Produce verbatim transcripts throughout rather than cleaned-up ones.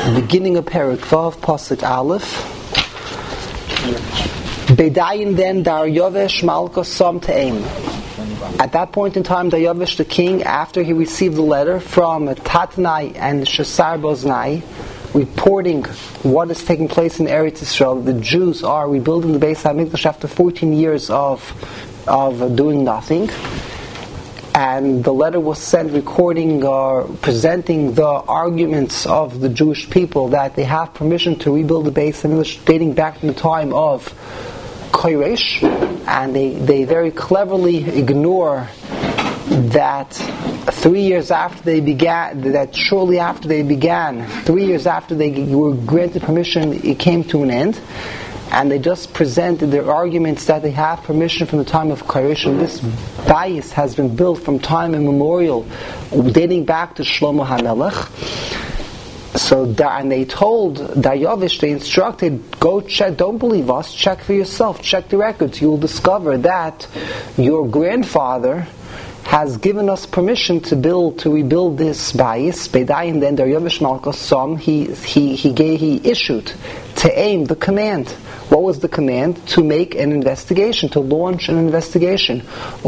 beginning of Perek Vav, Pasuk Aleph. Bedayin then Daryavesh Malka Som Te'em. At that point in time, Daryavesh the king, after he received the letter from Tatnai and Shesar Boznai, reporting what is taking place in Eretz Yisrael, the Jews are rebuilding the Beis HaMikdash after fourteen years of of doing nothing. And the letter was sent recording or uh, presenting the arguments of the Jewish people that they have permission to rebuild the Beis HaMikdash dating back from the time of Koresh, and they, they very cleverly ignore that three years after they began, that shortly after they began, three years after they were granted permission, it came to an end. And they just presented their arguments that they have permission from the time of Koresh, and this bias has been built from time immemorial, dating back to Shlomo HaMelech. So, and they told Daryavish, they instructed, go check, don't believe us, check for yourself, check the records. You will discover that your grandfather has given us permission to build, to rebuild this bias. Bedayin then Daryavish Malka Som, he he he gave, he issued to aim the command. What was the command? To make an investigation, to launch an investigation.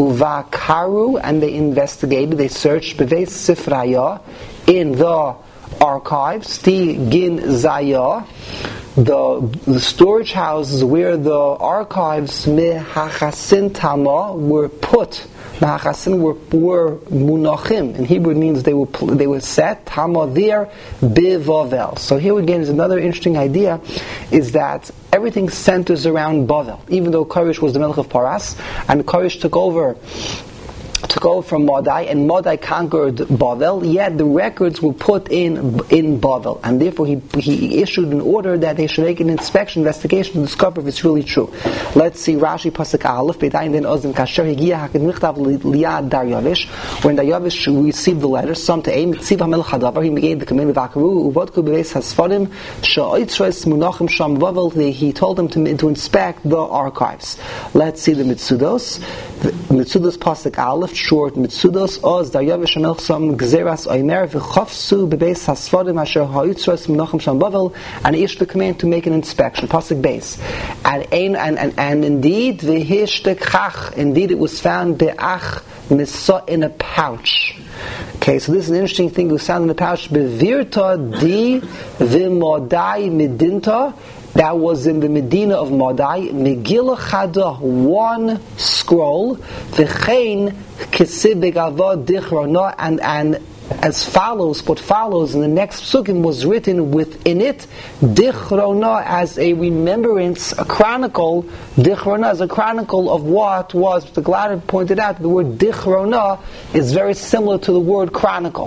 Uvakaru, and they investigated, they searched Beveis Sifraya, in the archives, the Gin Zaya, the, the storage houses where the archives Mehachasin Tama were put. Mehachasin were, were munachim. In Hebrew it means they were they were set. Tama there, Bivavel. So here again is another interesting idea, is that everything centers around Bavel. Even though Koresh was the Melech of Paras, and Koresh took over took over from Madai, and Madai conquered Bavel, yet the records were put in in Bavel, and therefore he he issued an order that they should make an inspection, investigation to discover if it's really true. Let's see Rashi Pasuk Aleph, Bedayin then Ozim Kasher Higia Hakid Michtav Liyad Daryavish. When Daryavish received the letter, some to aim Tziv HaMelech Hadavar, he gave the command of Akaru Uvodku Beveis Hasfarim Sha'oitzres Munachim Sham Bavel. He told them to to inspect the archives. Let's see the Mitzudos. The Mitzudos Pasuk Aleph, short Mitzudos, Oz Daryavish HaMelech Som Gzeras Oimer V'chofsu Bebeis Hasfarim Asher Ha'oitzres Munachim Sham Bavel, and he issued the command to make an inspection. Pasuk Beis. And and and and indeed V'hishtekach, indeed it was found Be'ach Misa in a pouch. Okay, so this is an interesting thing. It was found in a pouch. Bevirta di v'modai midinta. That was in the Medina of Madai. Megillah Chada, one scroll. V'chein kisib begava dichrona, and and as follows, what follows in the next psukim was written within it, Dichrona, as a remembrance, a chronicle. Dichrona as a chronicle of what was. The Gladden pointed out the word Dichrona is very similar to the word chronicle.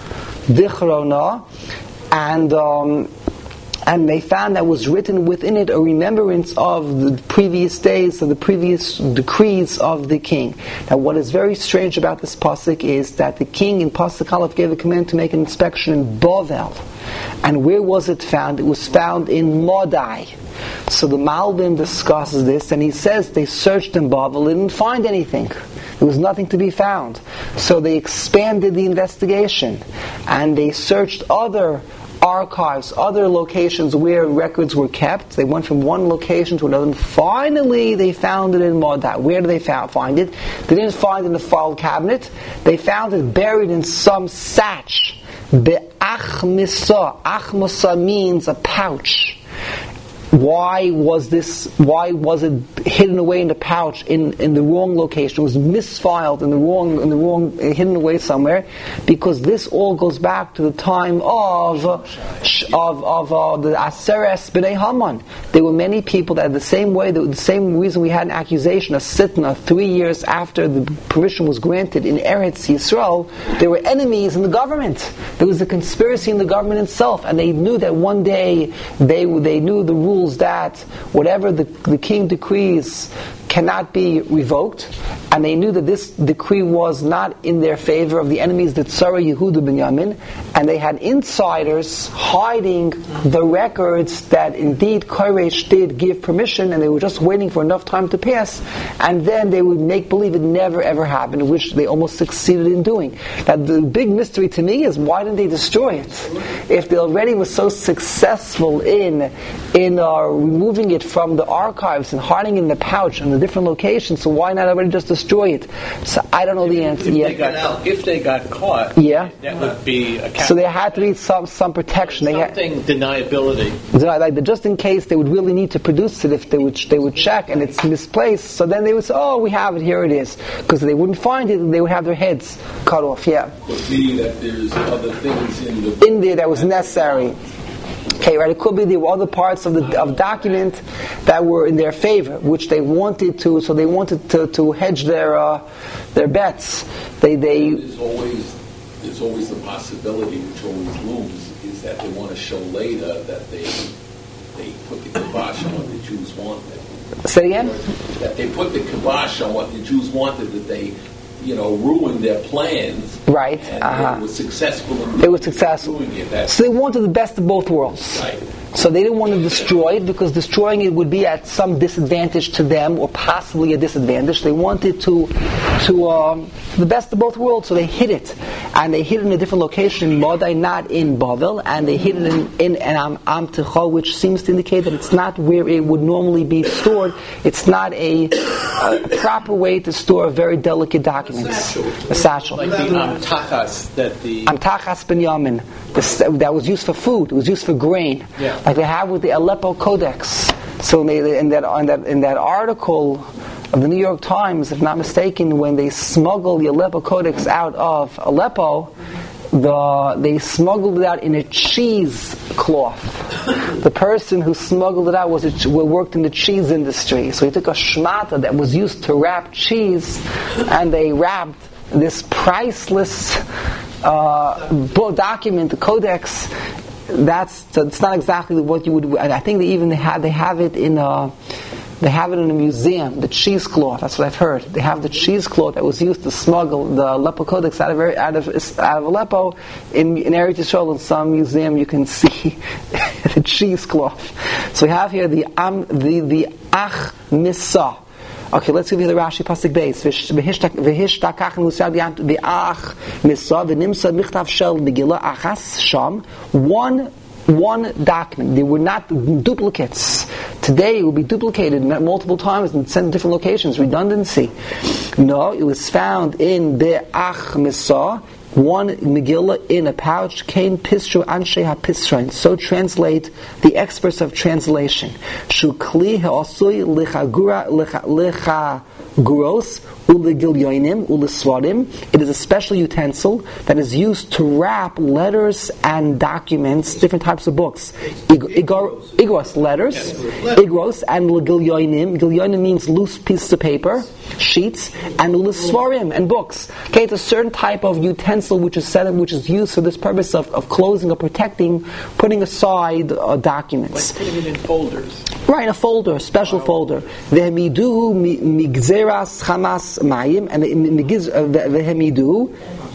Dichrona, and um, and they found that was written within it a remembrance of the previous days, of the previous decrees of the king. Now, what is very strange about this pasuk is that the king in Pasuk Aleph gave a command to make an inspection in Bavel. And where was it found? It was found in Madai. So the Malbim discusses this, and he says they searched in Bavel, they didn't find anything. There was nothing to be found. So they expanded the investigation, and they searched other archives, other locations where records were kept. They went from one location to another, and finally they found it in Madai. Where did they found, find it? They didn't find it in the file cabinet. They found it buried in some satch. Be'achmisa. Achmasa means a pouch. Why was this? Why was it hidden away in the pouch in, in the wrong location? It was misfiled in the wrong in the wrong hidden away somewhere, because this all goes back to the time of of of uh, the Aseres B'nai Haman. There were many people that, the same way, the, the same reason we had an accusation, a sitna, three years after the permission was granted in Eretz Yisrael, there were enemies in the government. There was a conspiracy in the government itself, and they knew that one day they they knew the rules that whatever the, the king decrees cannot be revoked, and they knew that this decree was not in their favor of the enemies, the Tzara Yehuda Binyamin, and they had insiders hiding the records that indeed Koresh did give permission, and they were just waiting for enough time to pass, and then they would make believe it never ever happened, which they almost succeeded in doing. Now the big mystery to me is, why didn't they destroy it? If they already were so successful in in uh, removing it from the archives and hiding it in the pouch in the different locations, so why not already just destroy it? So I don't know if, the answer if yet. They got, if they got caught, yeah, that would be a so there had to be some some protection. Something they had, deniability. Like just in case they would really need to produce it, if they would they would check and it's misplaced, so then they would say, oh, we have it, here it is, because they wouldn't find it and they would have their heads cut off. Yeah. But meaning that there's other things in the in there that was necessary. Okay, right. It could be there were other parts of the of document that were in their favor, which they wanted to. So they wanted to, to hedge their uh, their bets. They they. There's always there's always the possibility, which always looms, is that they want to show later that they they put the kibosh on what the Jews wanted. Say again. That they put the kibosh on what the Jews wanted. That they, you know, ruined their plans. Right. And uh-huh. they were successful in They were successful. doing it. That's so they wanted the best of both worlds. Right. So they didn't want to destroy it, because destroying it would be at some disadvantage to them, or possibly a disadvantage. They wanted to to um, the best of both worlds, so they hid it, and they hid it in a different location in Modai, not in Bavel, and they hid it in in, in Am, Am Techa, which seems to indicate that it's not where it would normally be stored. It's not a, a proper way to store very delicate documents. A satchel. Like the Amtachas that the Amtachas Binyamin, that was used for food. It was used for grain. Yeah. Like they have with the Aleppo Codex. So they, in that in that in that article of the New York Times, if not mistaken, when they smuggled the Aleppo Codex out of Aleppo, the they smuggled it out in a cheesecloth. The person who smuggled it out was a, worked in the cheese industry. So he took a shmata that was used to wrap cheese, and they wrapped this priceless uh, book document, the Codex. That's that's not exactly what you would. I think they even they have they have it in a they have it in a museum. The cheesecloth. That's what I've heard. They have the cheesecloth that was used to smuggle the Aleppo Codex out of out of out of Aleppo in in Eretz Yisrael. In some museum, you can see the cheesecloth. So we have here the um, the the Ach Misa. Okay, let's give you the Rashi Pasuk base. V'hishtakach l'usad v'ach misa v'nimsa michtav shel Megillah achas sham. One one document. They were not duplicates. Today it will be duplicated multiple times and sent to different locations. Redundancy. No, it was found in the ach misa. One Megillah in a pouch, Kain Pistru Anshe HaPisrain. So translate the experts of translation. Shukli Ha'asui Lichagura Lichaguros Uligilyoinim Uliswarim. It is a special utensil that is used to wrap letters and documents, different types of books. Igor, igros, letters. Igros and Ligilyoinim. Gilyoinim means loose pieces of paper, sheets, and Uliswarim, and books. Okay, it's a certain type of utensil which is set, which is used for this purpose of, of closing or protecting, putting aside uh, documents. Like putting it in folders. Right, a folder, a special wow. folder. Vehemidu migzeras chamas mayim, and vehemidu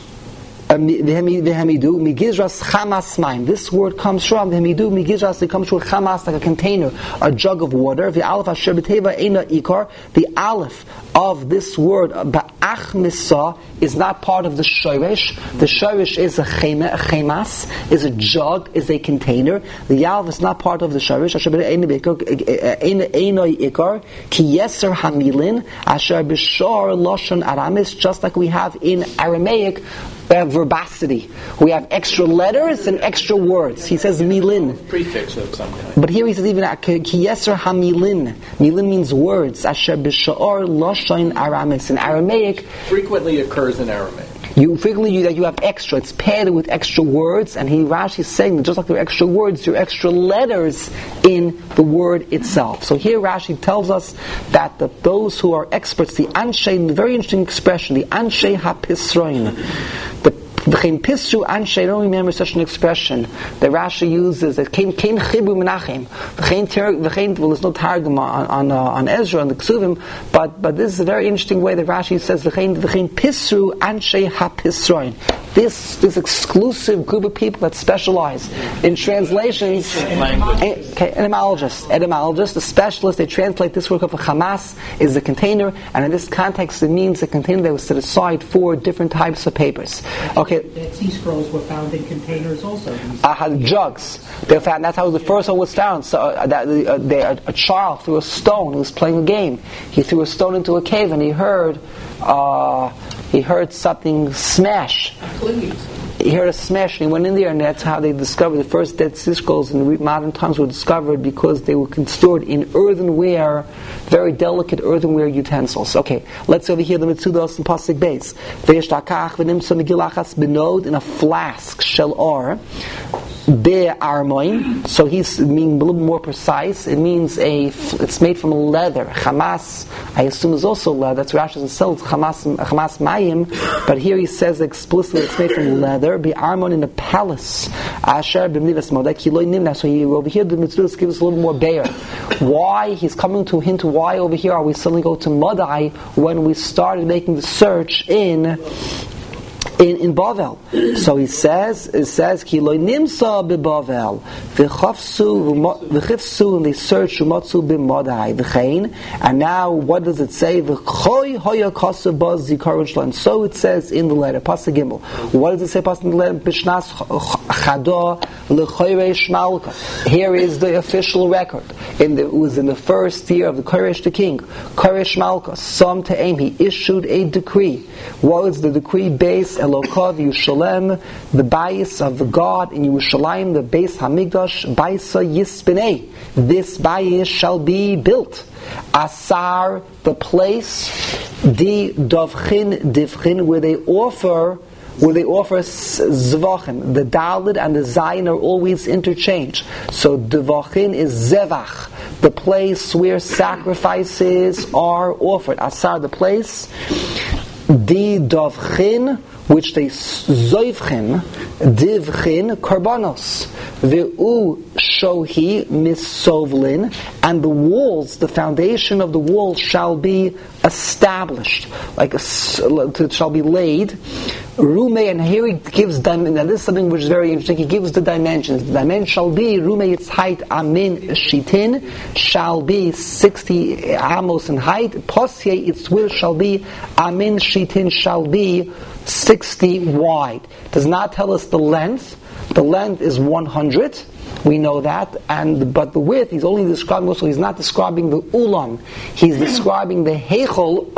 vehemidu migizras chamas mayim. This word comes from vehemidu migizras. It comes from chamas, like a container, a jug of water. The aleph asher b'teva eina ikar. The aleph of this word ba'ach misa is not part of the shoresh. The shoresh is a chema, a chemas, is a jug, is a container. The aleph is not part of the shoresh. Asher b'teva eina ikar ki yeser hamilin asher b'shor lashon aramis. Just like we have in Aramaic. We have verbosity. We have extra letters and extra words. He says milin. Prefix of some kind. But here he says even ki yeser hamilin. Milin means words. Asher b'sha'or lashon aramis. In Aramaic, frequently occurs in Aramaic. You frequently you, that you have extra. It's paired with extra words, and he Rashi is saying that just like there are extra words, there are extra letters in the word itself. So here Rashi tells us that the, those who are experts, the anshe, the very interesting expression, the anshe hapisroin, the V'chein pisru anshe, I don't remember such an expression that Rashi uses, that kein kein chibur menachem. V'chein, v'chein, well, there's no targum on, on, uh, on Ezra, on the Ksuvim, but, but this is a very interesting way that Rashi says, v'chein, v'chein pisru anshe ha-pisroin. This, this exclusive group of people that specialize in translations, okay, etymologists, etymologists, the specialists, they translate this word of Hamas is the container, and in this context it means the container that was set aside for different types of papers. Okay. Dead Sea Scrolls were found in containers also. Uh, jugs. They found, that's how the first one was found. So uh, that, uh, they, a, a child threw a stone. He was playing a game. He threw a stone into a cave, and he heard uh, he heard something smash. He heard a smash, and he went in there, and that's how they discovered the first Dead Sea Scrolls in modern times were discovered because they were stored in earthenware, very delicate earthenware utensils. Okay, let's over here the Mitzudos and Pasuk Beis. Ve'yishtakach v'nimtza megilachas benod in a flask shel or be'armoin. So he's being a little more precise. It means a. It's made from leather. Hamas, I assume, is also leather. That's Rashi doesn't sell Hamas Hamas mayim, but here he says explicitly it's made from leather. Be armon in a palace. Asher b'mnivas modek hiloi nimna. So he, over here the Mitzvah gives us a little more bear. Why he's coming to hint why over here are we suddenly go to Madai when we started making the search in. In, in Bavel. So he says, it says, Ki lo nimsa beBavel, v'chafsu, v'chifsu, and they search, umatsu b'madai, v'chein, and now, what does it say? V'choi hoya kasa baz zikaron shlan. So it says in the letter, Pasuk Gimel. What does it say, Pasuk in the letter? B'shnas chada l'choyrei shmalka. Here is the official record. In the, it was in the first year of the Koresh the king, Koresh Malka, Som Te'em, he issued a decree. What was the decree based? Elokav Yushalem, the bayis of the God in Yerushalayim, the Beis Hamikdash, Baisa Yispinei. This bayis shall be built. Asar, the place, Di Dovchin Divchin, where they offer where they offer zvachim. The Dalet and the Zayin are always interchanged. So Devachin is Zevach, the place where sacrifices are offered. Asar, the place. Di Dovchin, which they zoivchin, divchin, karbanos. Ve'u shohi misovlin, and the walls, the foundation of the walls shall be established, like a, it shall be laid. Rume, and here he gives dimensions. Now this is something which is very interesting. He gives the dimensions. The dimension shall be Rume, its height amin shitin, shall be sixty amos in height. Posye, its width shall be amin shitin, shall be sixty wide. Does not tell us the length. The length is one hundred. We know that, and but the width he's only describing. Also, he's not describing the ulam. He's describing the heichel,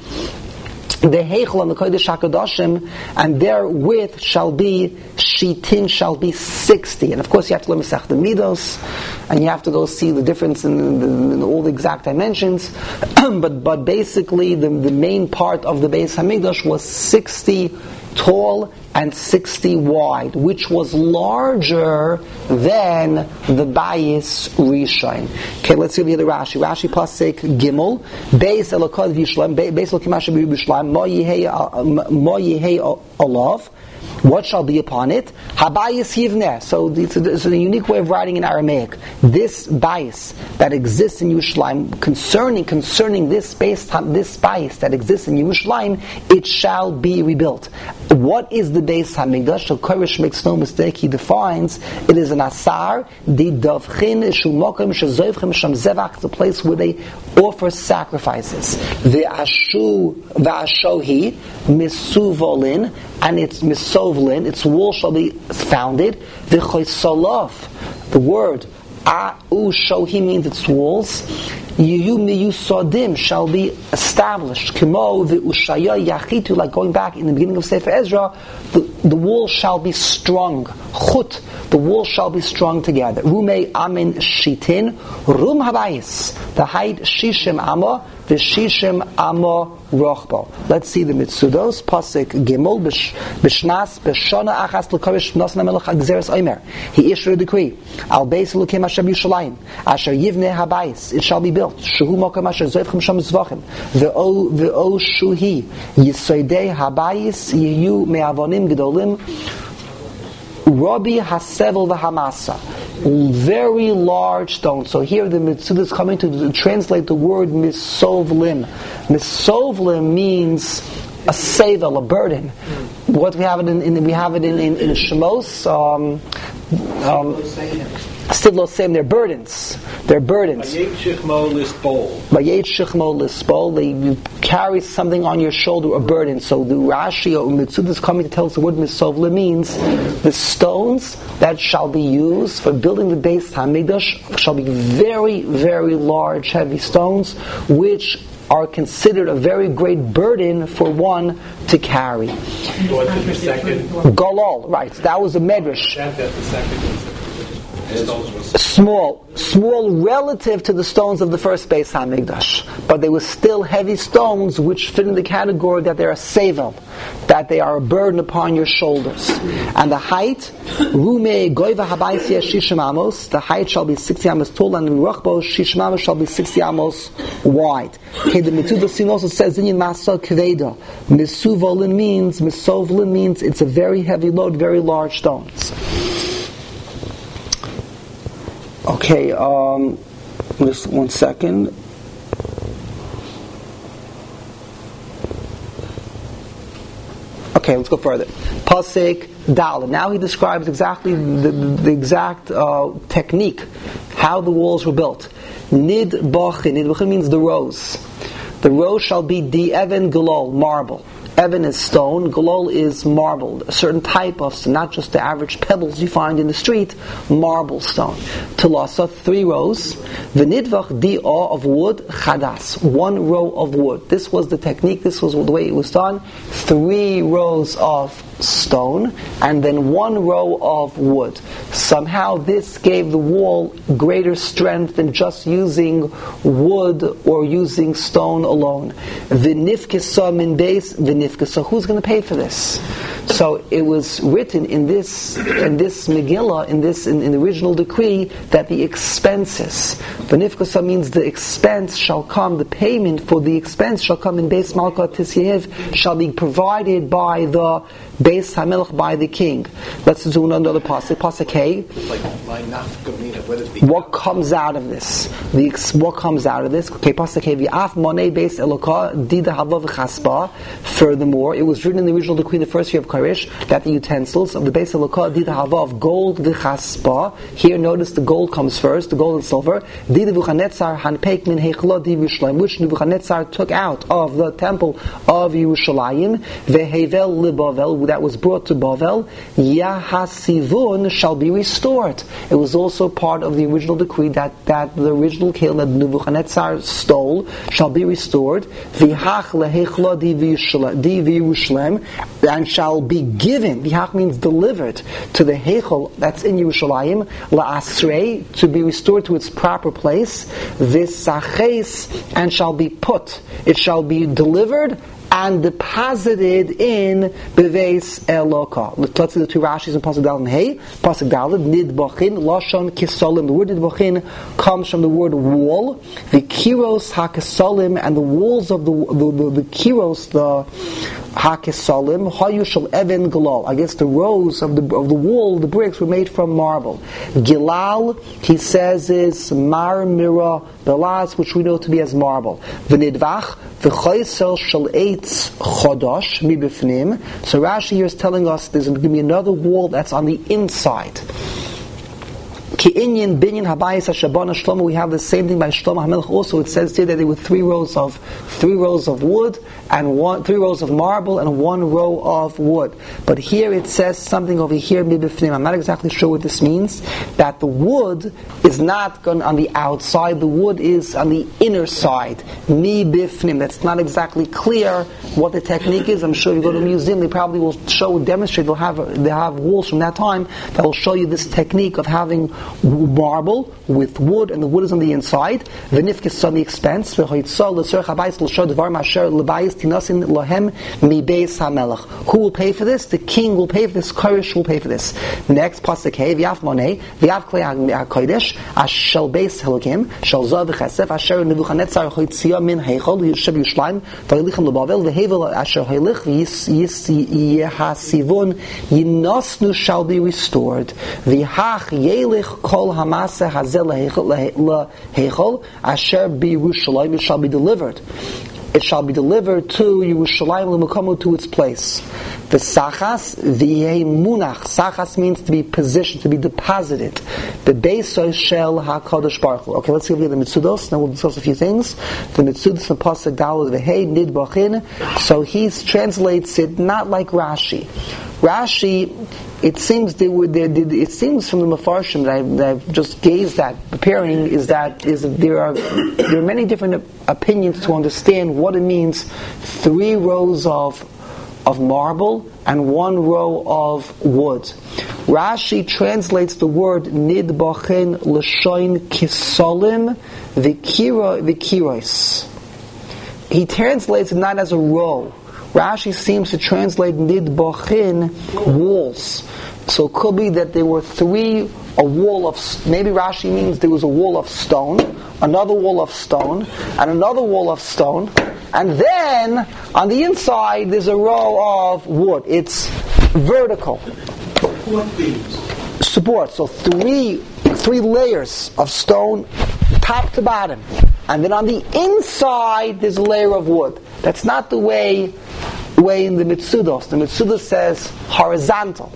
the heichel and the kodesh hakadoshim, and their width shall be shitin, shall be sixty. And of course, you have to learn Masech the Midos, and you have to go see the difference in, the, in all the exact dimensions. but but basically, the the main part of the Beis Hamikdash was sixty tall and sixty wide, which was larger than the Bayis Rishon. Okay, let's see the other Rashi. Rashi Pasek Gimel, Beis Elokad V'Yishlam, Beis Elokimasha B'Yishlam, Mo Yehei Olav. What shall be upon it? Habayis Yivneh. So it's a, it's a unique way of writing in Aramaic. This bayis that exists in Yerushalayim, concerning concerning this base, this bayis that exists in Yerushalayim, it shall be rebuilt. What is the Beis Hamikdash? So Koresh makes no mistake. He defines it is an asar di davchin shumokim shezoivchem sham zevach, the place where they offer sacrifices. The ashu v'ashohi misuvolin, and it's misovlin, its wall shall be founded. The choisolof, the word a'u shohi means its walls. Yiyu miyu sodim shall be established. Kimo the ushaya yachitu, like going back in the beginning of Sefer Ezra, the, the wall shall be strong. Chut, the wall shall be strong together. Rumei amin shitin, rum habayis, the height shishim amma, the shishim amma rochbo. Let's see the Mitzudos. Pasuk Gimel b'shnas b'shona achas l'koresh b'nosna melech agzeres omer. He issued a decree. Al beis elokim asher b'Yushalayim asher yivneh habayis. It shall be built. built. Shehu Mokom Asher Zoyfchem Sham Zvachim. Ve'o ve'o Shuhi Yisoidei Habayis Yiyu Me'avonim Gedolim Rabbi Hasevel v'Hamasa. Very large stones. So here the Mitzvah is coming to translate the word misovlim. Misovlim means a sevel, a burden. What we have it in, in we have it in in, in Shemos. Um, um, Stivlo Seim, they're burdens. They're burdens. Vayet Shechmo Lisbol. Vayet Shechmo Lisbol. They you carry something on your shoulder, a burden. So the Rashi or Mitzvah is coming to tell us the word misovla means the stones that shall be used for building the Beis Hamikdash shall be very, very large, heavy stones, which are considered a very great burden for one to carry. Go to the second. Golol, right? That was a medrash. That, that the second was. Small, small relative to the stones of the first Beis Hamikdash, but they were still heavy stones which fit in the category that they are sevel, that they are a burden upon your shoulders. And the height, rume goiva habayis shishim amos, the height shall be sixty amos tall, and the ruchbo shishim amos shall be sixty amos wide. Okay, the Mitzvah Sin also says in Masa Kveda, misuvolin means, misovlin means it's a very heavy load, very large stones. Okay, um, just one second. Okay, let's go further. Pasek Dal. Now he describes exactly the, the, the exact uh, technique, how the walls were built. Nid Bachin. Nid Bachin means the rows. The rows shall be di even galol, marble. Evan is stone, Golol is marble, a certain type of stone, not just the average pebbles you find in the street, marble stone. Telasa, three rows. V'nidvach di'ah of wood, chadas, one row of wood. This was the technique, this was the way it was done. Three rows of stone, and then one row of wood. Somehow this gave the wall greater strength than just using wood or using stone alone. V'nifkesa min beis, v'nifkesa. Who's going to pay for this? So it was written in this in this Megillah, in this in, in the original decree, that the expenses, v'nifkesa means the expense shall come, the payment for the expense shall come in Beis Malka Tisyev, shall be provided by the Beis HaMelech, by the king. Let's do another pasuk. Pasuk Hey. What comes out of this? The what comes out of this? Okay, pasuk Hey. V'af monei Beis Eloka dida hava v'chaspa. Furthermore, it was written in the original decree, the first year of Koresh, that the utensils of the Beis Eloka dida hava of gold v'chaspa. Here, notice the gold comes first, the gold and silver. Dida v'chanetzar hanpeik min heichla di Yerushalayim, which Nebuchadnezzar took out of the temple of Yerushalayim. Vehevel libavel, that was brought to Bavel, Yahasivun shall be restored. It was also part of the original decree that, that the original kale that Nebuchadnezzar stole shall be restored. Vihach lehechla di Yerushalayim, and shall be given. Vihach means delivered to the hechel that's in Yerushalayim, la'asrei, to be restored to its proper place. Visaches, and shall be put. It shall be delivered and deposited in Beveis Eloka. Let's see the two Rashis in Pasuk Daled and Hey. Pasuk Daled, Nidbachin, Lashon Kisolim. The word Nidbachin comes from the word wall. The Kiros HaKisolim, and the walls of the the, the, the Kiros, the HaKisolim, Hayushal Even Galal. I guess the rows of the of the wall, the bricks, were made from marble. Gilal, he says, is Marmira, the last, which we know to be as marble. V'nidvach, v'choysel shal eitz chodosh mibifnim. So Rashi here is telling us there's going to be another wall that's on the inside. Ki'inyin binyan habayis hashabana Shlomo. We have the same thing by Shlomo HaMelech also. It says here that there were three rows of three rows of wood and one three rows of marble and one row of wood. But here it says something over here mibifnim. I'm not exactly sure what this means. That the wood is not going on the outside. The wood is on the inner side. Mibifnim. That's not exactly clear what the technique is. I'm sure if you go to a museum, they probably will show, demonstrate. They'll have they have walls from that time that will show you this technique of having marble with wood, and the wood is on the inside. V'nifkis on the expense. V'hoitzol l'tzorech habayis l'shor devar ma'asher l'bayis tinasin lohem mibeis hamelech. Who will pay for this? The king will pay for this. Koresh will pay for this. Next pasuk hey v'yaf monei v'yaf klei hakodesh ashel beis helokim shel zav v'chesef asher nebuchadnezzar hoitzia min heichol yishav Yerushalayim v'yilichem l'bavel v'hevel asher heilich yihasivun yinosnu shall be restored. V'hach yelich kol hamase hazel leheichol asher b'Yerushalayim, it shall be delivered. It shall be delivered to Yerushalayim l'mukamu, to its place. The sachas v'yei munach. Sachas means to be positioned, to be deposited. The beiso shel hakadosh baruch hu. Okay, let's give you the mitzudos. Now we'll discuss a few things. The mitzudos and pasuk daled v'hei nid bachin. So he translates it not like Rashi. Rashi, it seems they were, they, they, it seems from the Mefarshim that I've, that I've just gazed at preparing is that is there are there are many different opinions to understand what it means. Three rows of of marble and one row of wood. Rashi translates the word nidbachin l'shoin kisolim v'kiros. He translates it not as a row. Rashi seems to translate nidbachin walls. So it could be that there were three, a wall of, maybe Rashi means there was a wall of stone, another wall of stone, and another wall of stone, and then on the inside there's a row of wood. It's vertical. Support beams. Support. So three, three layers of stone, top to bottom. And then on the inside there's a layer of wood. That's not the way way in the Mitzudos. The Mitzudos says horizontal.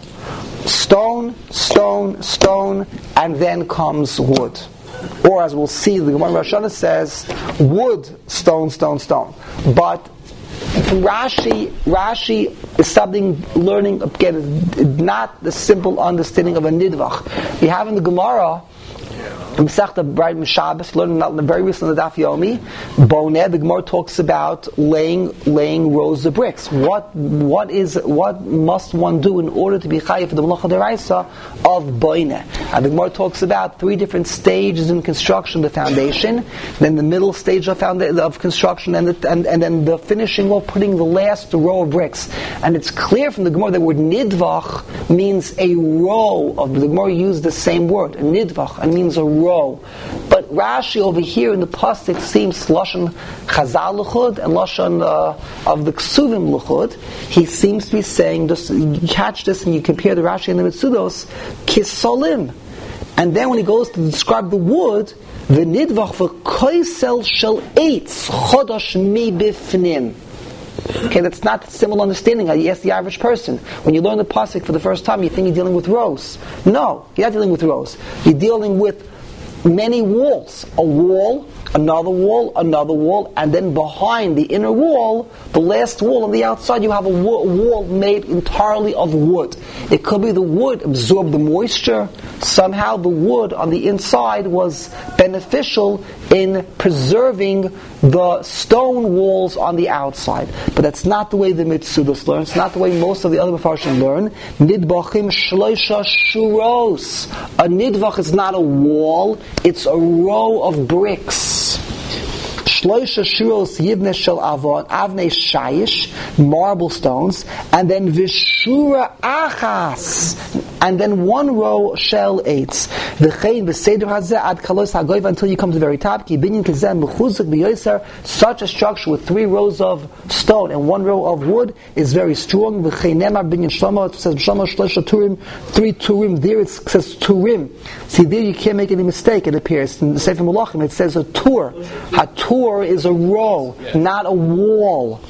Stone, stone, stone, and then comes wood. Or as we'll see, the Gemara Rosh Hashanah says wood, stone, stone, stone. But from Rashi, Rashi is something learning, again, not the simple understanding of a nidvach. We have in the Gemara, Masechta Brayot Mishabes, learned very recently the Daf Yomi, Boneh, the Gemara talks about laying laying rows of bricks. What what is what must one do in order to be chayav for the Malacha Deraisa of Boneh? And the Gemara talks about three different stages in construction: the foundation, then the middle stage of founda- of construction, and, the, and and then the finishing or putting the last row of bricks. And it's clear from the Gemara that the word nidvach means a row of. The Gemara used the same word, a nidvach, and means a row. But Rashi over here in the pasuk seems lashon Chazal l'chud and lashon uh, of the Ksuvim l'chud. He seems to be saying, just you catch this and you compare the Rashi and the Mitzudos, kisolim. And then when he goes to describe the wood, the nidvach v'koisel shel eitz chodosh mi bifnim. Okay, that's not a similar understanding. You ask the average person. When you learn the pasuk for the first time, you think you're dealing with rows. No, you're not dealing with rows. You're dealing with many walls. A wall, another wall, another wall, and then behind the inner wall, the last wall on the outside, you have a wall made entirely of wood. It could be the wood absorbed the moisture. Somehow the wood on the inside was beneficial in preserving the stone walls on the outside. But that's not the way the Mitzudos learn. It's not the way most of the other Mefarshim learn. Nidbachim shloisha shuros. A nidvach is not a wall, it's a row of bricks. Shloisha shuros yivne shel avon, avnei shayish, marble stones, and then vishura achas, and then one row shell eights. V'chein v'seder hazeh ad kalos hagoyv, until you come to the very top. Ki binyan kazeh mechuzak b'yoser, such a structure with three rows of stone and one row of wood is very strong. V'chein nemar binyan shlomo, it says shlomo shloisha turim, three turim. There it says turim. See, there you can't make any mistake. It appears in the Sefer Malachim. It says a tur. Hatur is a row, not a wall.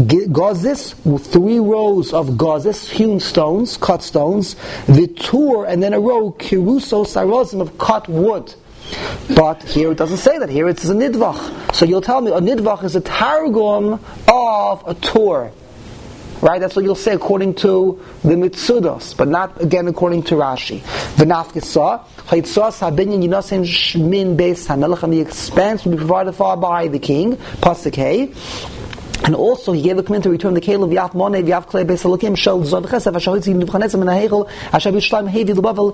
Gazis, three rows of gazis, hewn stones, cut stones. Vitur, and then a row, kiruso sarozim, of cut wood. But here it doesn't say that. Here it says a nidvach. So you'll tell me a nidvach is a targum of a tur. Right? That's what you'll say according to the Mitzudos, but not again according to Rashi. V'nafkisa, chaytzos habinyan yinosen shmin beis hamelech, and the expense will be provided for by the king. Pasuk Hey. And also, he gave a command to return the Caleb, Yav Moneh, Yav Klei, Beis Elokim, Shel Zov Chesef, Asher Hitzi, Nivchanetzim, and Hechel, Asher Bishlam, Hevi, Lubavel,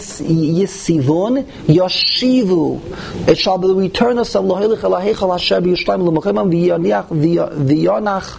Yisivon, Yoshivu. It shall be the return of Sam Lohelich, El Hechel, Asher Bishlam, Lumachemam, V'yonach, V'yonach,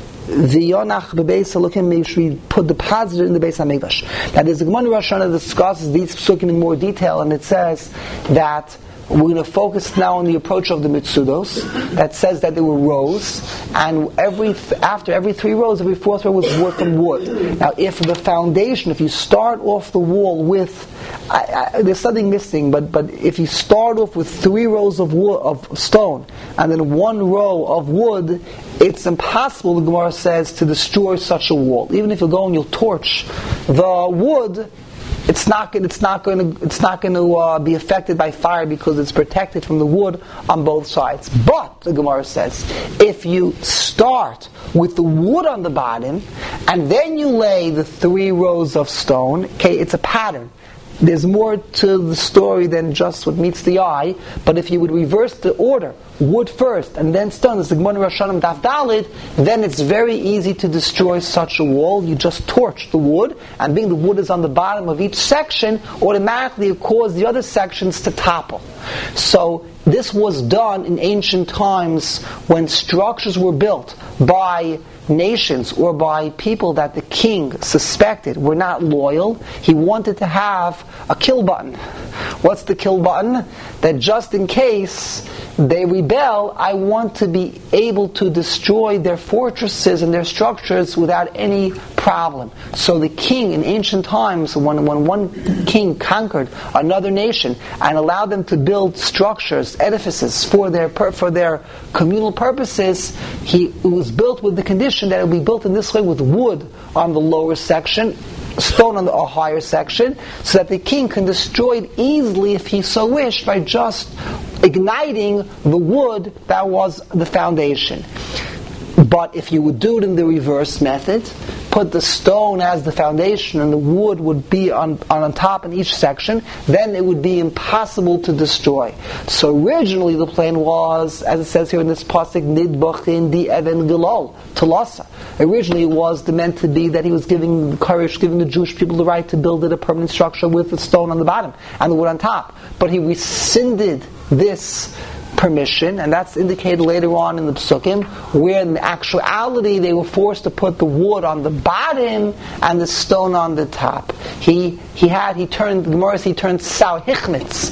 V'yonach, Bebeis Elokim, we should put the deposit in the Beis HaMikdash. Now, there's a Gemara Rosh Hashanah that discusses these psukim in more detail, and it says that we're going to focus now on the approach of the Mitzudos that says that there were rows, and every th- after every three rows, every fourth row was wood from wood. Now, if the foundation, if you start off the wall with, I, I, there's something missing, but but if you start off with three rows of wood, of stone, and then one row of wood, it's impossible, the Gemara says, to destroy such a wall. Even if you go and you'll torch the wood, It's not. It's not going to. It's not going to uh, be affected by fire because it's protected from the wood on both sides. But the Gemara says, if you start with the wood on the bottom and then you lay the three rows of stone, okay, it's a pattern. There's more to the story than just what meets the eye. But if you would reverse the order, wood first and then stone, as the Gemara Rosh Hashanah Daf Daled, then it's very easy to destroy such a wall. You just torch the wood, and being the wood is on the bottom of each section, automatically it causes the other sections to topple. So this was done in ancient times when structures were built by nations or by people that the king suspected were not loyal. He wanted to have a kill button. What's the kill button? That just in case they rebel, I want to be able to destroy their fortresses and their structures without any problem. So the king in ancient times, when, when one king conquered another nation and allowed them to build structures, edifices for their for their communal purposes, he it was built with the condition that it would be built in this way with wood on the lower section, stone on the a higher section, so that the king can destroy it easily if he so wished by just igniting the wood that was the foundation. But if you would do it in the reverse method, put the stone as the foundation and the wood would be on, on top in each section, then it would be impossible to destroy. So originally the plan was, as it says here in this pasuk, Nidbachin di Even Gilal, Talasa. Originally it was meant to be that he was giving courage, giving the Jewish people the right to build it a permanent structure with the stone on the bottom and the wood on top. But he rescinded this permission, and that's indicated later on in the Psukim, where in actuality they were forced to put the wood on the bottom and the stone on the top. He he had he turned the Gemara he turned sour hichmitz.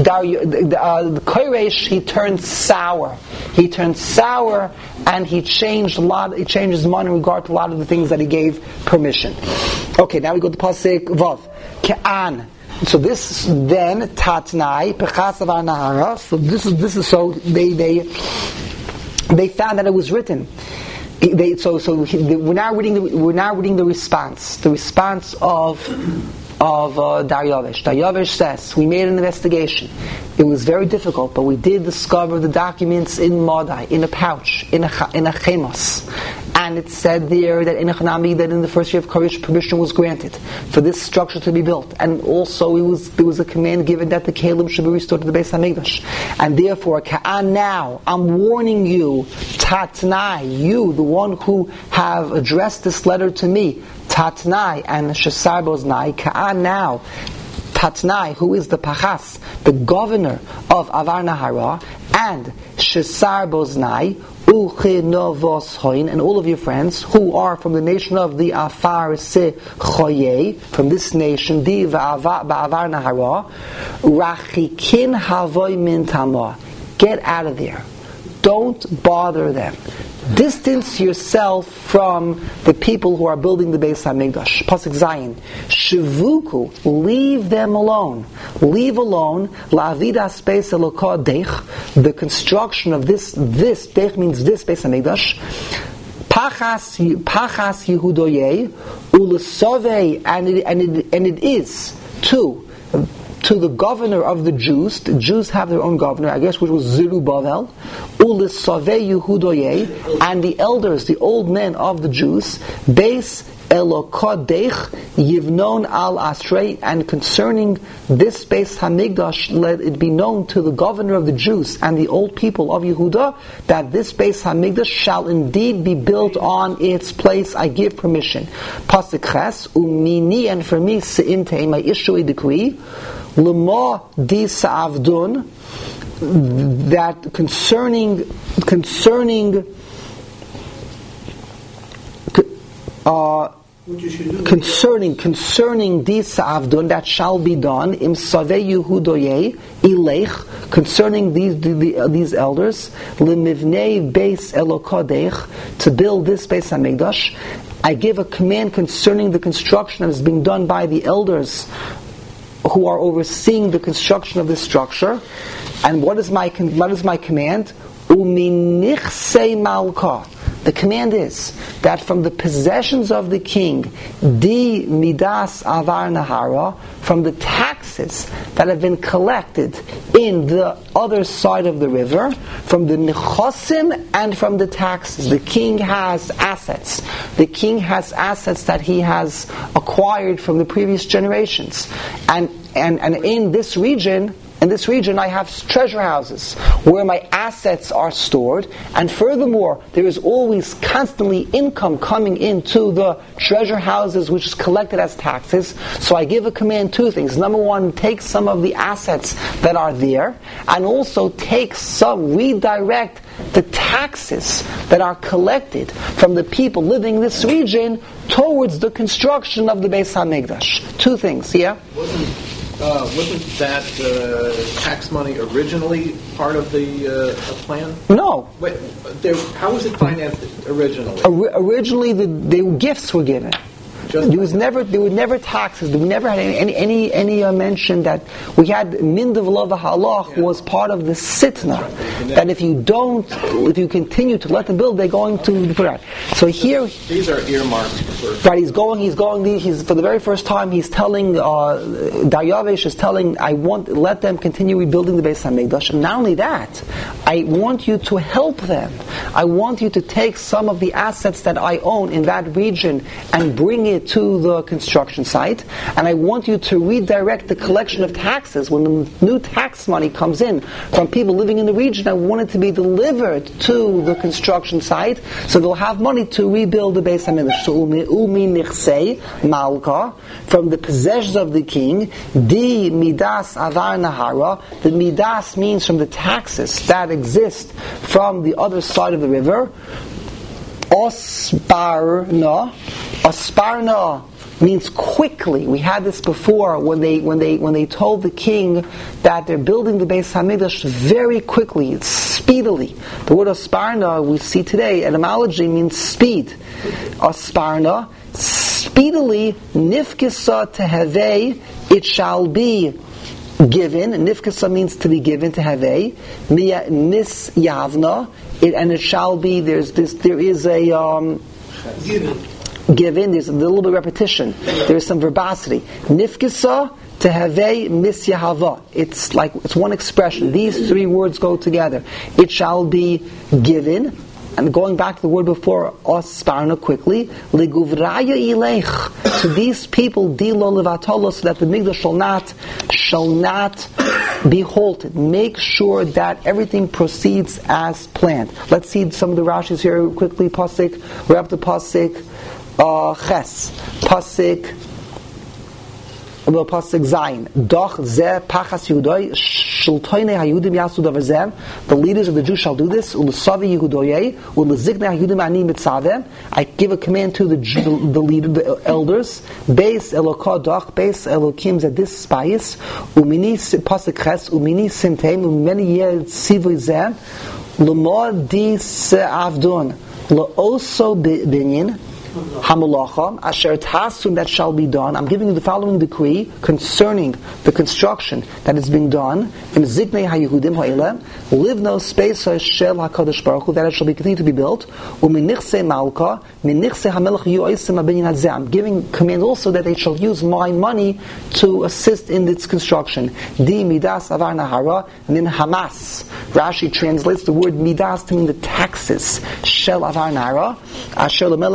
The Koresh he turned sour. He turned sour, and he changed a lot. He changed his mind in regard to a lot of the things that he gave permission. Okay, now we go to pasuk Vav. Ke'an. So this then Tatnai Pechas Avar Nahara. So this is this is so they they they found that it was written. They, so so they, we're now reading the, we're now reading the response the response of of uh, Daryavish. Daryavish says, we made an investigation. It was very difficult, but we did discover the documents in Madai, in a pouch, in a in a chemos. And it said there that in Echanami, that in the first year of Koresh, permission was granted for this structure to be built. And also it was there was a command given that the Kalim should be restored to the Beis HaMikdash. And therefore, Ka'an now, I'm warning you, Tatnai, you, the one who have addressed this letter to me, Tatnai and Shesar Boznai, Ka'an now, Tatnai, who is the Pachas, the governor of Avar Nahara, and Shesar Boznai, and all of your friends who are from the nation of the Afar Se Choye, from this nation, Di Ba'avar Nahara, Rachikin Havoy Min Tamah. Get out of there. Don't bother them. Distance yourself from the people who are building the Beis HaMikdash. Pasuk Zayin. Shivuku, leave them alone. Leave alone. La'avidas Beis Elokah Deich, the construction of this, this, Deich means this Beis HaMikdash. Pachas, Pachas Yehudoye, Ulasove, and it, and it, and it is to to the governor of the Jews. The Jews have their own governor, I guess, which was Zerubbabel, Ulisave Yehudoye, and the elders, the old men of the Jews, Beis Elokodech Yivnon al Asrei, and concerning this Beis Hamikdash, let it be known to the governor of the Jews and the old people of Yehuda that this Beis Hamikdash shall indeed be built on its place. I give permission. Pasuk Ches, Umini, and for me Se'imteim, I issue a decree. Lema di Sa'avdun, that concerning concerning uh, concerning concerning these avdun that shall be done im savei Yehudoye ilech, concerning these the, these elders lemivnei beis Elokadech, to build this Beis Hamikdash. I give a command concerning the construction that is being done by the elders who are overseeing the construction of this structure. And what is my what is my command? Uminichsei malka. The command is that from the possessions of the king, di midas avar nahara, from the taxes that have been collected in the other side of the river, from the nechosim and from the taxes. The king has assets. The king has assets that he has acquired from the previous generations. And and, and in this region, In this region, I have treasure houses where my assets are stored, and furthermore, there is always constantly income coming into the treasure houses which is collected as taxes. So I give a command, two things. Number one, take some of the assets that are there, and also take some, redirect the taxes that are collected from the people living in this region towards the construction of the Beis Hamikdash. Two things, yeah? Uh, wasn't that uh, tax money originally part of the uh, plan? No. Wait, there, how was it financed originally? Or, originally, the, the gifts were given. Just there was never there were never taxes. We never had any any any, any uh, mention that we had mindav lava halach yeah. was part of the sitna. Right. That if you don't, if you continue to let them build, they're going to put out. So here, these are earmarks for. Right, he's going. He's going. He's for the very first time. He's telling uh, Daryavish is telling, I want let them continue rebuilding the Beis Hamikdash. And not only that, I want you to help them. I want you to take some of the assets that I own in that region and bring it to the construction site, and I want you to redirect the collection of taxes when the new tax money comes in from people living in the region. I want it to be delivered to the construction site, so they'll have money to rebuild the Beis Hamikdash. So umi nichsei malka, from the possessions of the king, di midas avar nahara. The midas means from the taxes that exist from the other side of the river. Osparna. Asparna means quickly. We had this before when they when they when they told the king that they're building the Beis Hamikdash very quickly, speedily. The word asparna we see today, etymology means speed. Asparna, speedily, nifkisa tehevei, it shall be given. Nifkasa means to be given, to have a miya nis yavna, it, and it shall be. There's this. There is a um, given. Given. There's a little bit of repetition. There is some verbosity. Nifkasa to have a misyahava. It's like it's one expression. These three words go together. It shall be given. And going back to the word before, osparna, quickly, leguvraya ilech, to these people, dilo levatolo, so that the Mikdash shall not, shall not be halted. Make sure that everything proceeds as planned. Let's see some of the Rashis here quickly. Pasik, we're up to Pasik uh, Ches. Pasik Well, Pasuk Zayin. Doch ze pachas Yehudoy shultoinei hayudim yasu davar zeh. The leaders of the Jews shall do this. Ulesavi Yehudoyei uleziknei hayudim ani mitzaveh. I give a command to the the, the leader, the elders. Beis Elokah doch beis Elokim zeh this spayis umini pasuk ches umini simteim umini yeh tzivui zeh lemor dis avdon leoso binyan. Hamulacha, asher tasum, that shall be done. I'm giving you the following decree concerning the construction that is being done. In Ziknei HaYehudim Ha'ileh, live no space shel HaKadosh Baruch Hu, that it shall be continued to be built. Uminichse Malka, minichse HaMelech Yoisim HaBinyan Hazeh. I'm giving command also that they shall use my money to assist in its construction. Di Midas Avar Nahara, Min Hamas. Rashi translates the word Midas to mean the taxes. Shel Avar Nahara, asher LaMelech Midas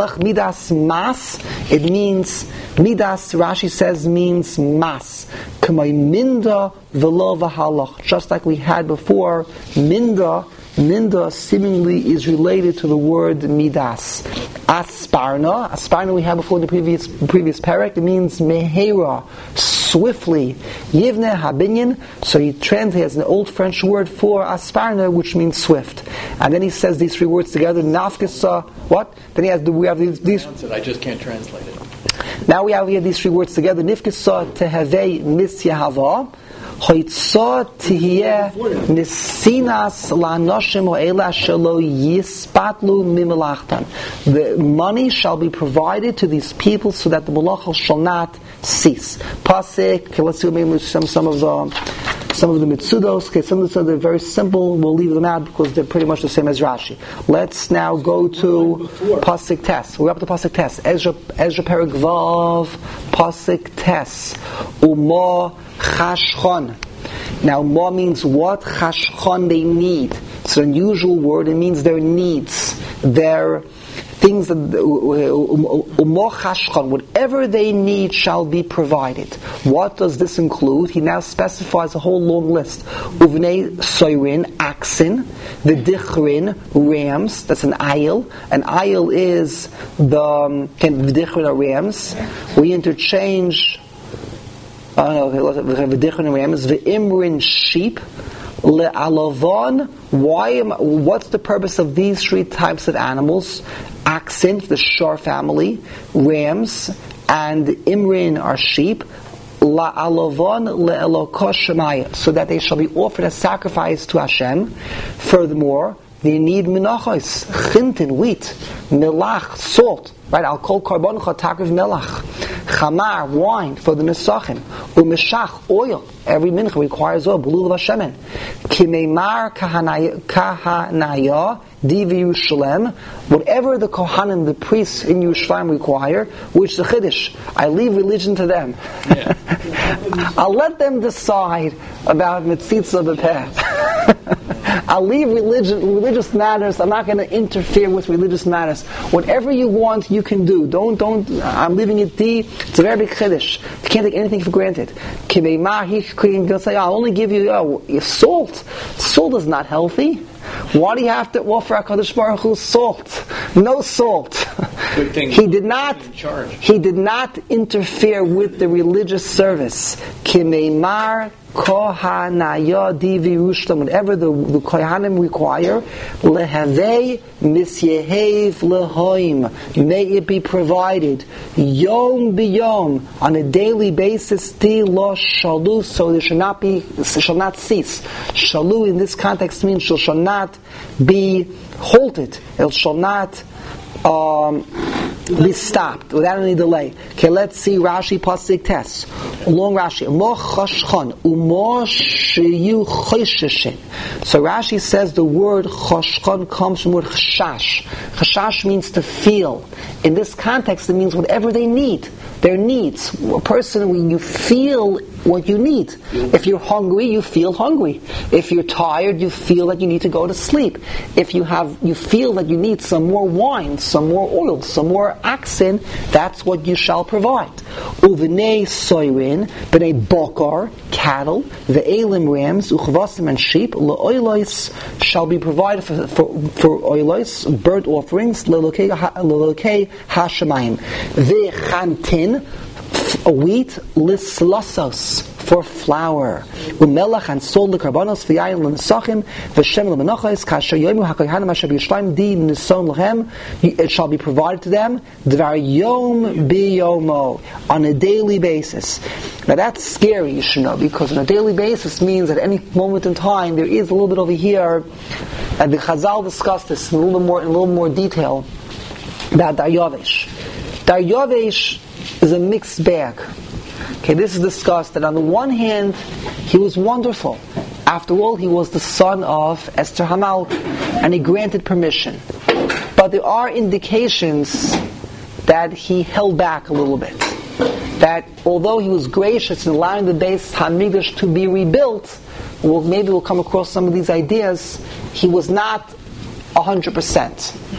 Midas mas, it means, Midas, Rashi says, means mas. K'may minda v'lo v'halach. Just like we had before, minda, minda seemingly is related to the word midas. Asparna, asparna we had before in the previous previous parak, it means mehera, swiftly. Yivne habinyan, so he translates an old French word for asparna, which means swift. And then he says these three words together, nafkisa, what? Then he has, we have these... these I just can't translate it. now we have here these three words together, nifkisa tehevei misyahava, hoitza tihye nisinas la'anoshim ha'ela shelo yispatlu mimelachtan. The money shall be provided to these people so that the malacha shall not cease. Pasik, okay, let's see maybe some, some of the some of the mitzudos. Okay, some of the they're very simple. We'll leave them out because they're pretty much the same as Rashi. Let's now go to Pasik Tes. We're up to Pasik Tes. Ezra Ezra Perek Vav Pasik Tes. Umo Chashchon. Now, ma means what? Chashchon, they need. It's an unusual word. It means their needs, their things that umo chashchon, whatever they need shall be provided. What does this include? He now specifies a whole long list. Uvnei soirin, oxen, the dichrin, rams. That's an ayil. An ayil is the um, the dichrin are rams. We interchange. Oh no, we have a different rams. The imrin sheep, le'alavon. Why? Am, what's the purpose of these three types of animals? Oxen, the shor family, rams, and imrin are sheep. La'alavon le'elokosh shemaya, so that they shall be offered as sacrifice to Hashem. Furthermore, they need menachos, chintin, wheat, milach, salt. Right, I'll call karbon chatakiv melach, chamar, wine for the nesachim, umeshach, oil. Every mincha requires oil. Bulul v'shemen. Kimeimar kahanaya divi Yerushalem. Whatever the kohanim, the priests in Yerushalayim require, which the chiddush, I leave religion to them. Yeah. I'll let them decide about mitzitza b'peh. I'll leave religion, religious matters. I'm not going to interfere with religious matters. Whatever you want, you can do. Don't, don't. I'm leaving it D. It's a very big chiddush. You can't take anything for granted. He'll say, I'll only give you oh, salt. Salt is not healthy. Why do you have to offer HaKadosh Baruch Hu salt? No salt. Good thing he did not. He did not interfere with the religious service. Kimeimar kohanaya divi Yerushalem. Whatever the, the kohanim require, lehavei misyehev lehoim. May it be provided yom b'yom on a daily basis. Di lo shalu, so there shall not be, shall not cease. Shalu in this context means shall, shall not be halted. It shall not um, be stopped without any delay. Okay, let's see Rashi Pasik Tes. Long Rashi. Mo chashchon umo sheyu chosheshin. So Rashi says the word chashchon comes from the word chashash. Chashash means to feel. In this context, it means whatever they need. Their needs. A person, when you feel what you need. If you're hungry, you feel hungry. If you're tired, you feel that you need to go to sleep. If you have, you feel that you need some more wine, some more oil, some more oxen, that's what you shall provide. Uvenei soirin, b'nei bokar, cattle, ve'elim rams, uchvasim and sheep, le'oilos shall be provided for, for, for oilos, burnt offerings, le'lokei hashemayim, ve'chantin, wheat, lislasos, for flour, umelach and sol lekarbanos v'yayin l'nesachim v'shem l'menachos kasher yomu hakohanim asher b'Yerushalayim di nison lehem. It shall be provided to them dvar yom biyomo, on a daily basis. Now that's scary, you should know, because on a daily basis means at any moment in time there is a little bit over here, and the Chazal discussed this in a little more in a little more detail about Daryavesh. Daryavesh is a mixed bag. Okay, this is discussed that on the one hand, he was wonderful. After all, he was the son of Esther Hamalk, and he granted permission. But there are indications that he held back a little bit. That although he was gracious in allowing the Beis Hamikdash to be rebuilt, well, maybe we'll come across some of these ideas, he was not one hundred percent.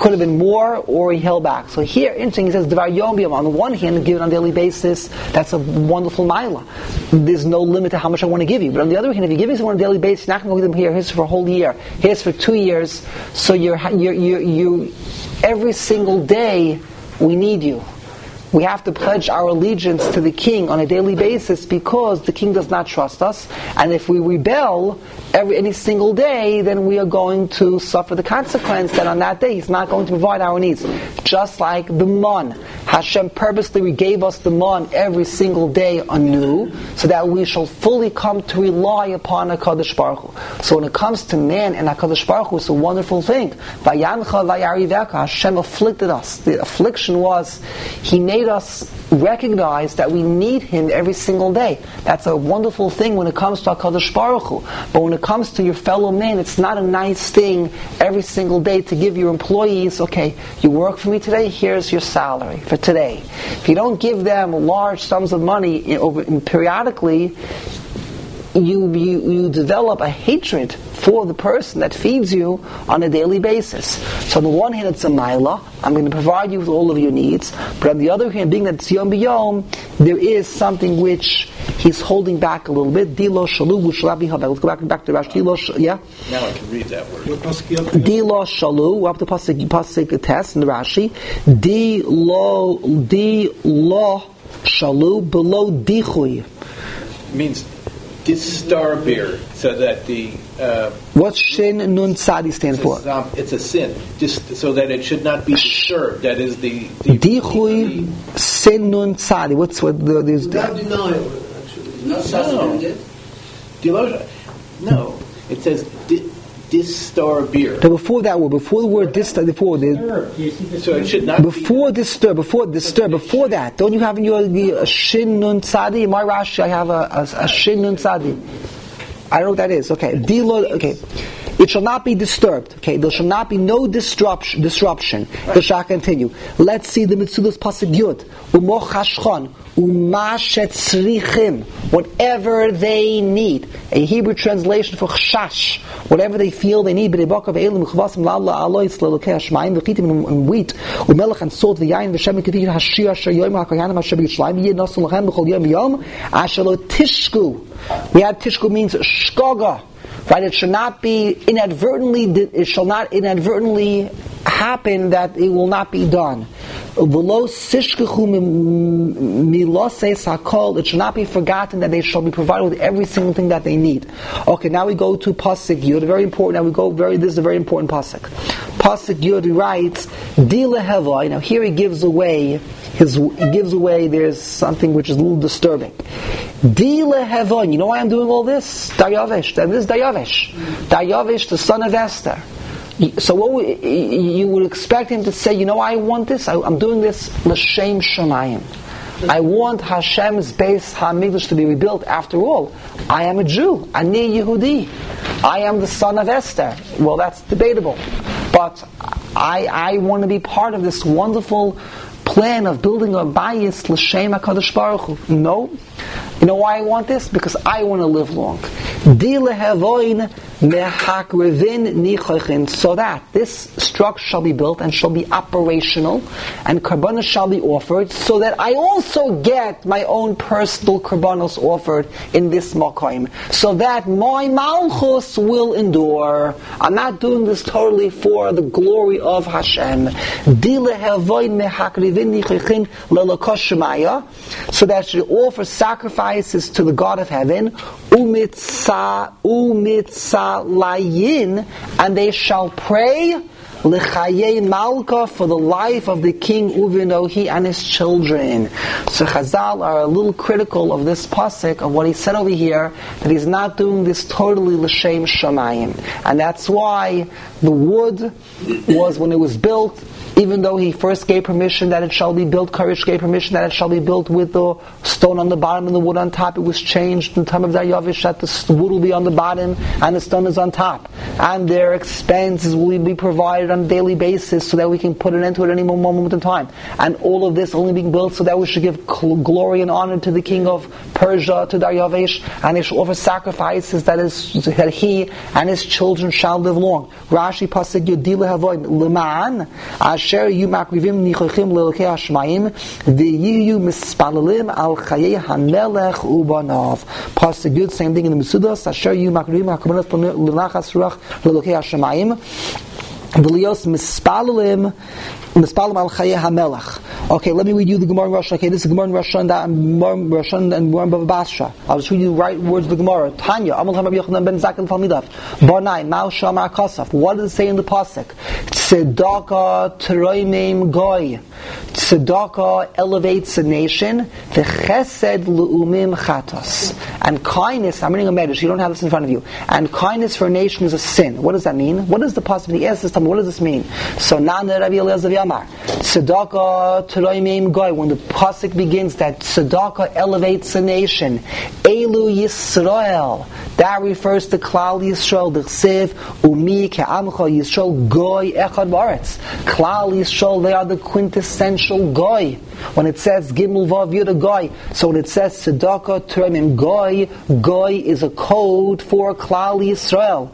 could have been more, or he held back. So here, interesting, he says, Devar Yom B'Yom. On the one hand, given on a daily basis, that's a wonderful milah. There's no limit to how much I want to give you. But on the other hand, if you're giving someone on a daily basis, you're not going to give them here, here's for a whole year, here's for two years, so you're, you're, you're, you every single day, we need you. We have to pledge our allegiance to the king on a daily basis because the king does not trust us. And if we rebel every any single day, then we are going to suffer the consequence that on that day he's not going to provide our needs. Just like the man. Hashem purposely gave us the man every single day anew so that we shall fully come to rely upon HaKadosh Baruch Hu. So when it comes to man and HaKadosh Baruch Hu, it's a wonderful thing. Vayancha vayariveka. Hashem afflicted us. The affliction was He made us recognize that we need Him every single day. That's a wonderful thing when it comes to HaKadosh Baruch Hu. But when it comes to your fellow man, it's not a nice thing every single day to give your employees, okay, you work for me today, here's your salary for today. If you don't give them large sums of money over periodically, you, you you develop a hatred for the person that feeds you on a daily basis. So on the one hand, it's a milah. I'm going to provide you with all of your needs. But on the other hand, being that it's Yom B'Yom, there is something which he's holding back a little bit. Dilo shalu v'shalabi habel. Let's go back back to Rashi. Dilo sh- yeah. Now I can read that word. Dilo shalu. We're up to pasuk pasuk test in the Rashi. Dilo dilo shalu below dichui. Means disturber, so that the uh, what's shin nun tzadi stand for? It's a, it's a sin, just so that it should not be disturbed. That is the, the dichui sin nun tzadi. What's what the there's Not denial, actually. Not no. it. No, it says di- disturber. So before that word, before the word disturb, before the So it should not before be disturb, before disturb, before that, don't you have in your the a shin nun tzadi? In my Rashi, I have a, a, a shin nun tzadi. I don't know what that is. Okay, Dilo, okay. It shall not be disturbed. Okay, there shall not be no disruption. Disruption. Right. It shall continue. Let's see the Mitzudas pasuk Yud. Umochashchon umashetzrichim. Whatever they need. A Hebrew translation for chashash. Whatever they feel they need. B'debakav elim uchvasim la'ala alois lelokei hashmayim v'chitim and wheat umelech and salt v'yayin v'shem k'tivir hashir asher yoyim ha'kayanim asher b'yishlayim yid nasul lachem b'chol yom yom asher lo tishku. We had tishku means shkoga. Right? It should not be inadvertently. It shall not inadvertently happen that it will not be done. It should not be forgotten that they shall be provided with every single thing that they need. Okay, now we go to pasuk Yud. Very important. Now we go very. This is a very important pasuk. Pasuk Yud writes, "Dila hevai." Now here he gives away his. He gives away. There's something which is a little disturbing. Dila hevai. You know why I'm doing all this? Daryavish. This is Daryavish. Daryavish, the son of Esther. So what we, you would expect him to say, you know, I want this. I, I'm doing this l'shem shamayim. I want Hashem's Beis HaMikdash to be rebuilt. After all, I am a Jew. Ani Yehudi. I am the son of Esther. Well, that's debatable, but I I want to be part of this wonderful plan of building a bayis l'shem HaKadosh Baruch Hu. No. You know why I want this? Because I want to live long. So that this structure shall be built and shall be operational, and karbanos shall be offered, so that I also get my own personal karbanos offered in this makom, so that my malchus will endure. I'm not doing this totally for the glory of Hashem. So that she offer sacrifices to the God of heaven, umitzah, umitzah layin, and they shall pray l'chayei malka, for the life of the king uvinohi and his children. So Chazal are a little critical of this pasuk, of what he said over here, that he's not doing this totally l'shem shamayim, and that's why the wood was, when it was built, even though he first gave permission that it shall be built, Koresh gave permission that it shall be built with the stone on the bottom and the wood on top, it was changed in the time of Daryavish that the wood will be on the bottom and the stone is on top. And their expenses will be provided on a daily basis so that we can put an end to it at any moment in time. And all of this only being built so that we should give cl- glory and honor to the king of Persia, to Daryavish, and they should offer sacrifices that is that he and his children shall live long. Rashi pasuk Yodile Havoim Leman Asher Yu Makrivim Nichochim Lelokei Hashmayim V'Yiyu Mispalalim Al Chayei HaMelech Ubanav. Pasuk Yud, same thing in the Mesudas. Asher Yu Makrivim Hakabanas L'Nachas Ruach Lelokei Hashmayim V'Lios Mispalalim Mispalim al Chayei HaMelech. Okay, let me read you the Gemara in Rosh. Okay, this is Gemara in Rosh and Rosh and Gemara in Bava Basra. I'll just read you the right words of the Gemara. Tanya, Amal Hamar Yochanan ben Zakkai Talmidav. Barnai, Mao Shamar Kosaf. What does it say in the pasuk? Tzedakah Teroimim Goy. Tzedakah elevates a nation. The Chesed Leumim Chatos. And kindness, I'm reading a medrash, you don't have this in front of you. And kindness for a nation is a sin. What does that mean? What is the pasuk? He asks this time, what does this mean? So, Nana Rabbi Eliezer Yamar. Tzedakah Teroimim Goy. When the pasuk begins that Tzedakah elevates a nation. Elu Yisrael. That refers to Klal Yisrael. The Chsiv Umi Ke'amcha Yisrael Goy Echad Baretz. Klal Yisrael, they are the quintessential Goy. When it says Gimel Vav Yud Goy, so when it says Tzedakah Teroimim Goy, Goy is a code for Klal Yisrael.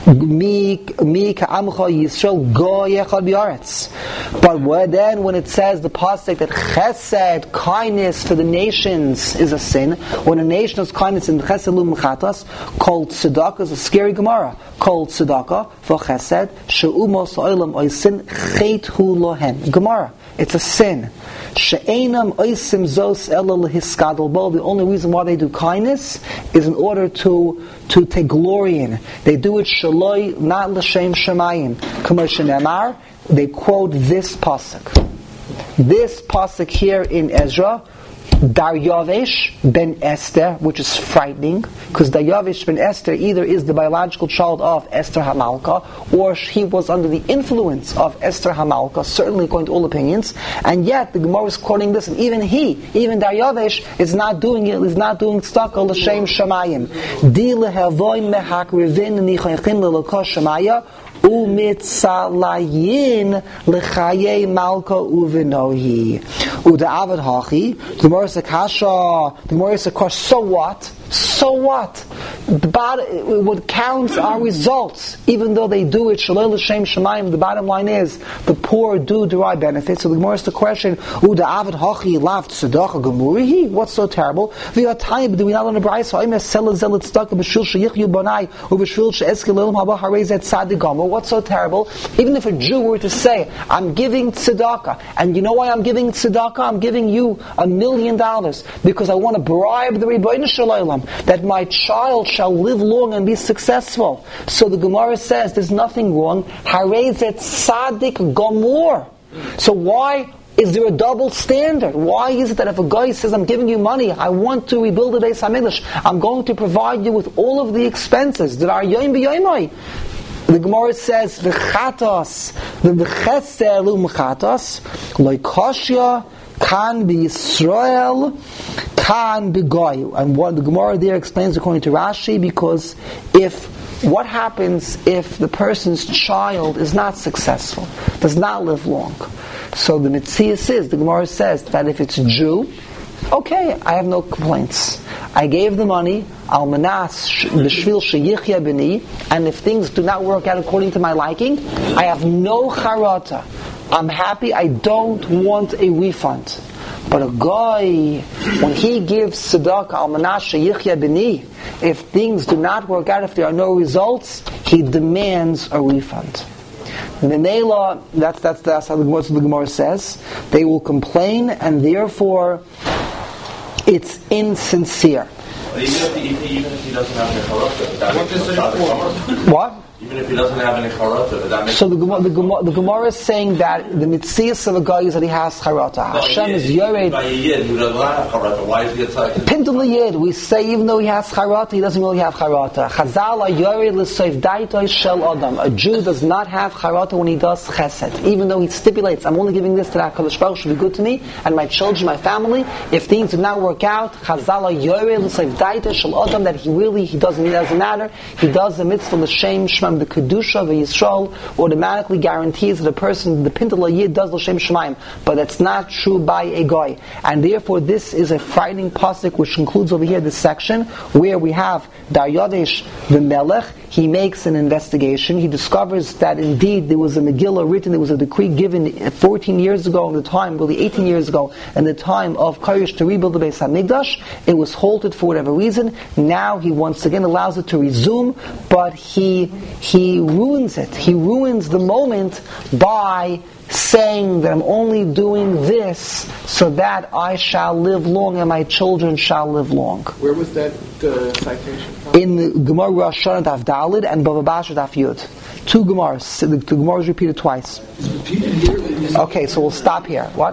Mi Mi Ke'amcha Yisrael Goy Echad Baretz. But what, then when it says the pasuk that Chesed, kindness for the nations, is a sin, when a nation has kindness in Chesed Lum Chatas, called Tzedakah is a scary Gemara. Called Tzedakah for Chesed, She'umos Oilam Oisin Chethu Lohen. Gemara. It's a sin. She'enam oisim zos ela lehiskadol bo. The only reason why they do kindness is in order to to take glory in. They do it shaloi, not l'shem shemayim. K'mar shenemar, they quote this pasuk. This pasuk here in Ezra, Daryavish ben Esther, which is frightening, because Daryavish ben Esther either is the biological child of Esther Hamalka, or he was under the influence of Esther Hamalka, certainly according to all opinions, and yet the Gemara is quoting this, and even he, even Daryavish, is not doing it, is not doing tzedakah l'shem shamayim. Di lehavoy mehakrivin nichaychim l'lokah shamaya, umitzalayin l'chayei malka uvenohi. Uda avad hachi. The Gemara says, "Kasha." The Gemara says, "So what? So what? The bottom, what counts are results, even though they do it shalei l'shem shemayim." The bottom line is the poor do derive benefits. So the Gemara is the question: Uda avad hachi lav tzedakah gemurihi. What's so terrible? V'yatayim, do we not learn a brayso? Imes sela zelet tzedakah b'shul sheyichyu banai u'b'shul she'ezkel elam haba harei zet tzadigam. What's so terrible? Even if a Jew were to say, "I'm giving tzedakah," and you know why I'm giving tzedakah? I'm giving you a million dollars because I want to bribe the Rebbeinu Shalom that my child shall live long and be successful. So the Gemara says there's nothing wrong. Harei zet tzadik gomor. So why is there a double standard? Why is it that if a guy says, "I'm giving you money, I want to rebuild the Beis HaMikdash, I'm going to provide you with all of the expenses that are yoim b'yoimai"? The Gemara says, "V'chatos, v'cheser l'umchatos, lo'ikashya kan b'Yisrael, kan b'goy." And what the Gemara there explains according to Rashi, because if what happens if the person's child is not successful, does not live long? So the Mitzias is, the Gemara says that if it's a Jew, okay, I have no complaints. I gave the money, al manas b'shvil sheyichya b'ni, and if things do not work out according to my liking, I have no charata. I'm happy, I don't want a refund. But a guy, when he gives tzedakah al manas sheyichya b'ni, if things do not work out, if there are no results, he demands a refund. The Nela, that's, that's, that's how the, what the Gemara says. They will complain, and therefore it's insincere. Even if he, even if he doesn't have any charata, that makes no sense. What? Even if he doesn't have any charata, that makes so the Gemara, the Gemara, the Gemara is saying that the mitzias of a guy is that he has charata. No, Hashem is yored. By a yid who does not have charata, why is he attacking? Pintul yid. We say even though he has charata, he doesn't really have charata. Chazal yored l'soif daitoi shel adam. A Jew does not have charata when he does chesed, even though he stipulates, "I'm only giving this to that Hakadosh Baruch Hu should be good to me and my children, my family." If things do not work out, Chazal yored l'soif daitoi shel adam, that he really he doesn't. It doesn't matter. He does the mitzvah l'shem shmam the Kedusha of Yisrael automatically guarantees that a person, the Pintel Yid, does L'Shem Shemaim. But that's not true by a Goy. And therefore this is a frightening pasuk which concludes over here this section, where we have Daryadesh the Melech. He makes an investigation. He discovers that indeed there was a Megillah written, there was a decree given fourteen years ago in the time, really eighteen years ago, in the time of Koresh to rebuild the Beis HaMikdash. It was halted for whatever reason. Now he once again allows it to resume, but he he ruins it. He ruins the moment by saying that I'm only doing this so that I shall live long and my children shall live long. Where was that uh, citation from? In the Gemara Rosh Hashanah Daf Dalid and Bava Basra Daf Yud. Two Gemaras. The, the Gemara is repeated twice. It's repeated here. Okay, so we'll stop here. What?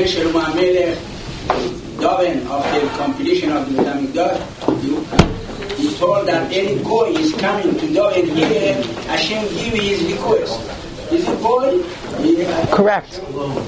Daven of the completion of the Mikdash, you, you told that any goy is coming to Daven here, Hashem give his request. Is it goy? Correct.